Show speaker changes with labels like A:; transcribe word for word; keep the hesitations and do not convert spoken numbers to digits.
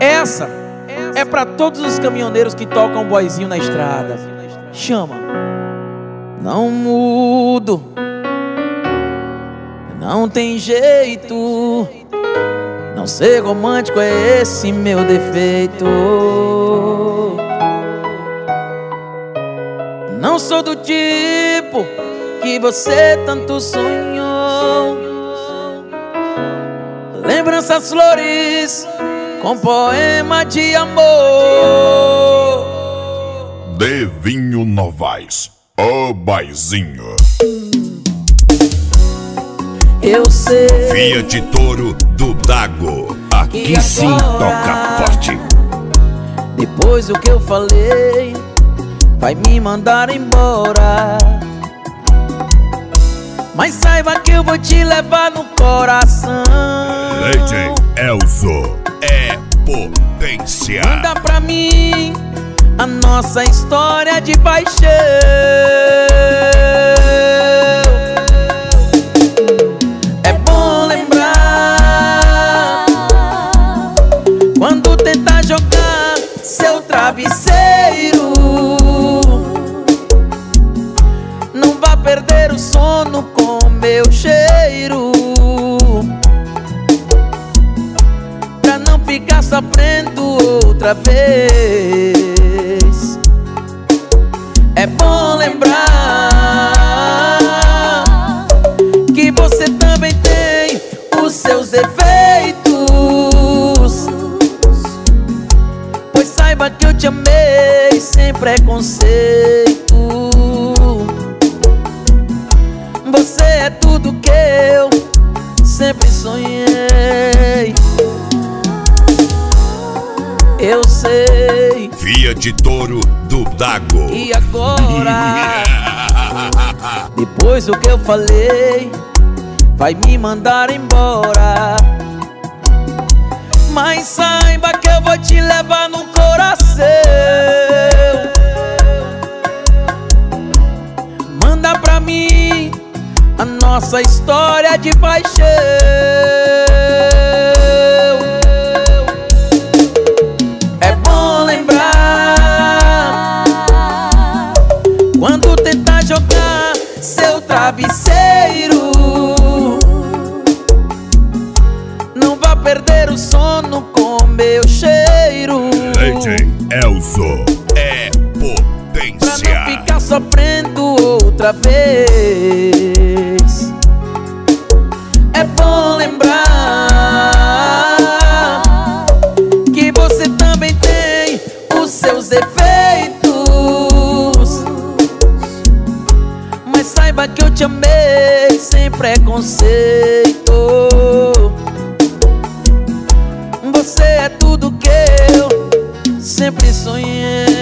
A: Essa é pra todos os caminhoneiros que tocam boizinho na estrada. Chama. Não mudo, não tem jeito. Não ser romântico é esse meu defeito. Não sou do tipo que você tanto sonhou. Lembranças, flores com poema de amor.
B: Devinho Novaes, o boizinho.
A: Eu sei.
B: Fiat Toro do Dago, aqui sim toca forte.
A: Depois do que eu falei, vai me mandar embora. Mas saiba que eu vou te levar no coração.
B: D J Elzo é potência.
A: Manda pra mim a nossa história de paixão. É bom lembrar quando tentar jogar seu travesseiro. Não vá perder o sono com meu cheiro, pra não ficar sofrendo outra vez. É bom lembrar que você também tem os seus defeitos, pois saiba que eu te amei sem preconceito. Você é tudo que eu sempre sonhei. Eu sei.
B: Fiat Toro do Dago.
A: E agora, depois do que eu falei, vai me mandar embora. Mas saiba que eu vou te levar no coração. Manda pra mim a nossa história de paixão. É bom lembrar quando tentar jogar seu travesseiro. Não vá perder o sono com meu cheiro.
B: D J Elzo é potência.
A: Pra não ficar sofrendo outra vez. É bom lembrar que você também tem os seus defeitos, mas saiba que eu te amei sem preconceito. Você é tudo que eu sempre sonhei.